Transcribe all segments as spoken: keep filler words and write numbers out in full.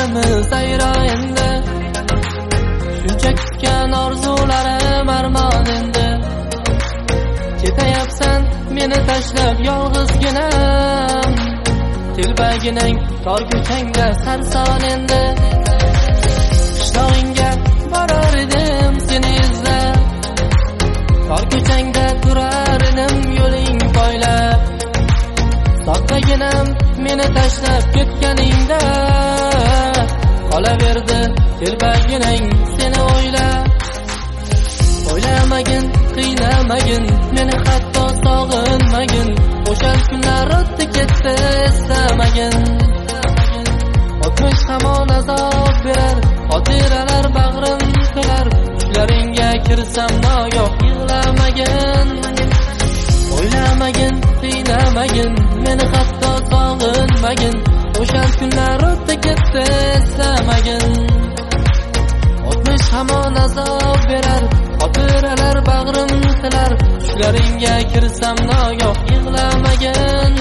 yo'llarimiz ayro endi. Shuncha kutgan orzularim armon endi. Ketayapsan meni tashlab yolg'izginam, telbagining tor ko'changda sarson endi. Qishlog'ingga borar edim seni izlab, tor ko'changda turar edim yo'ling poylab. Soqqaginam meni tashlab ketganingda, qolaverdi telbagining seni o'ylab. O'ylamagin, qiynamagin, meni hatto sog'inmagin, o'sha kunlar o'tdi ketdi eslamagin. O'tmish hamon azob berar, xotiralar bag'rim tilar, tushlaringga kirsam noyob yig'lamagin. O'ylamagin, qiynamagin, meni hatto sog'inmagin, o'sha kunlar o'tdi ketdi eslamagin. O'tmish hamon azob berar, xotiralar bag'rim tilar, tushlaringga kirsam noyob yig'lamagin.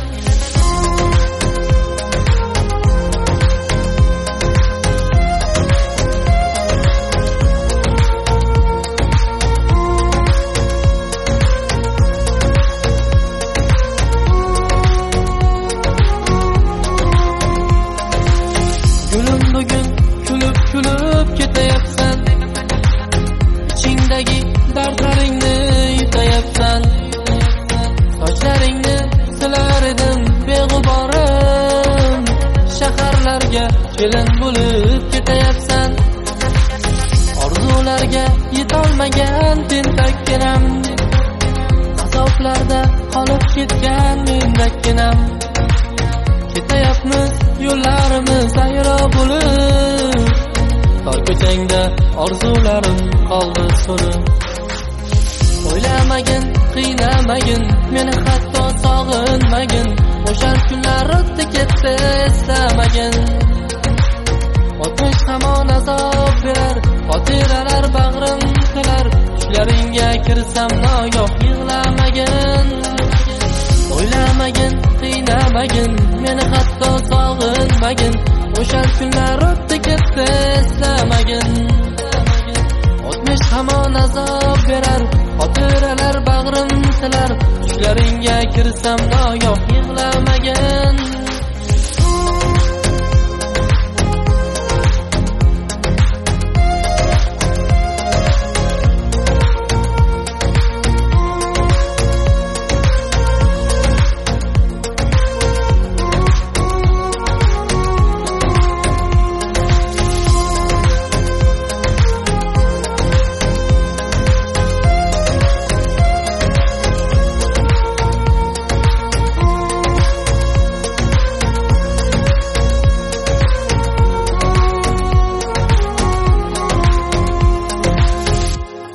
Gulim bugun kulib kulib ketayapsan, ichingdagi dardlaringni yutayapsan. Sochlaringni silar edim beg'uborim, shaharlarga kelin bo'lib ketayapsan. Orzularga yetolmagan tentakkinam, azoblarda qolib ketgan mendakkinam. Ketayapmiz yo'llarimiz ayro bo'lib, tor ko'changda orzularim qoldi so'nib. O'ylamagin, qiynamagin, meni hatto sog'inmagin, o'sha kunlar o'tdi ketdi eslamagin. O'tmish hamon azob berar, xotiralar bag'rim tilar, tushlaringga kirsam noyob yig'lamagin. O'ylamagin, qiynamagin, meni hatto sog'inmagin, o'sha kunlar o'tdi ketdi eslamagin. O'tmish hamon azob berar, xotiralar bag'rim tilar, tushlaringga kirsam noyob yig'lamagin.